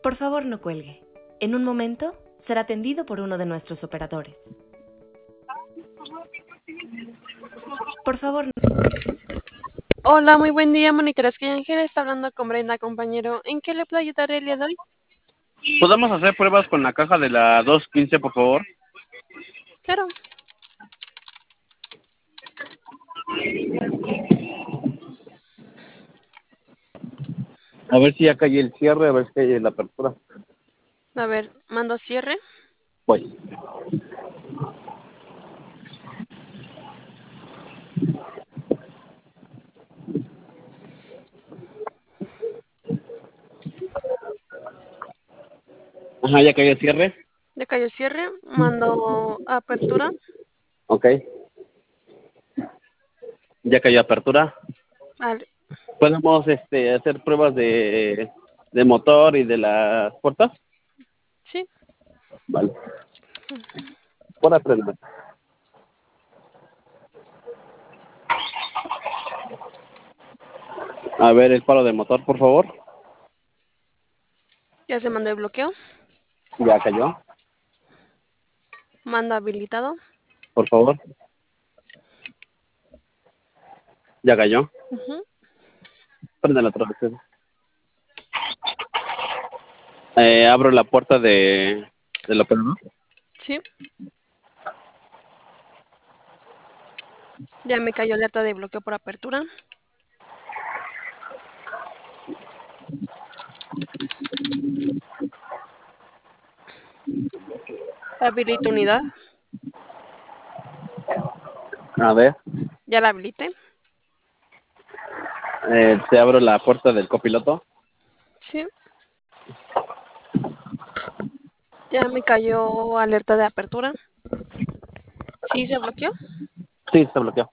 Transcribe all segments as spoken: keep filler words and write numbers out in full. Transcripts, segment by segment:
Por favor, no cuelgue. En un momento será atendido por uno de nuestros operadores. Por favor, no... Hola, muy buen día, Monitores que Ángel está hablando con Brenda, compañero. ¿En qué le puedo ayudar el día de hoy? ¿Podemos hacer pruebas con la caja de la dos quince, por favor? Claro. A ver si ya cae el cierre, a ver si cae la apertura. A ver, mando cierre. Pues. Ajá, ya cayó el cierre. Ya cayó cierre. Mando apertura. Ok. Ya cayó apertura. Vale. ¿Podemos este, hacer pruebas de, de motor y de las puertas? Sí. Vale. Por aprender. A ver el palo de motor, por favor. Ya se mandó el bloqueo. Ya cayó. Mando habilitado. Por favor. Ya cayó. Uh-huh. Prende la otra vez. Eh, abro la puerta de del operador. Sí. Ya me cayó alerta de bloqueo por apertura. Habilito unidad. A ver. Ya la habilité. Eh, te abro la puerta del copiloto. Sí. Ya me cayó alerta de apertura. ¿Sí se bloqueó? Sí, se bloqueó.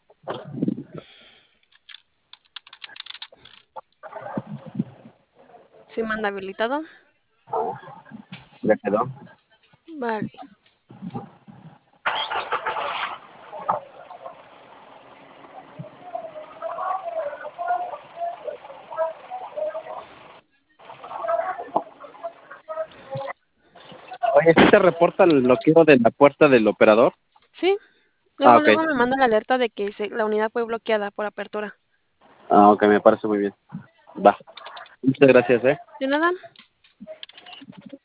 Sí, manda habilitado. Ya quedó. Vale. Oye, ¿sí te reporta el bloqueo de la puerta del operador? Sí. Ah, Luego, ok. luego me manda la alerta de que se, la unidad fue bloqueada por apertura. Ah, ok, me parece muy bien. Va. Muchas gracias, ¿eh? ¿De nada?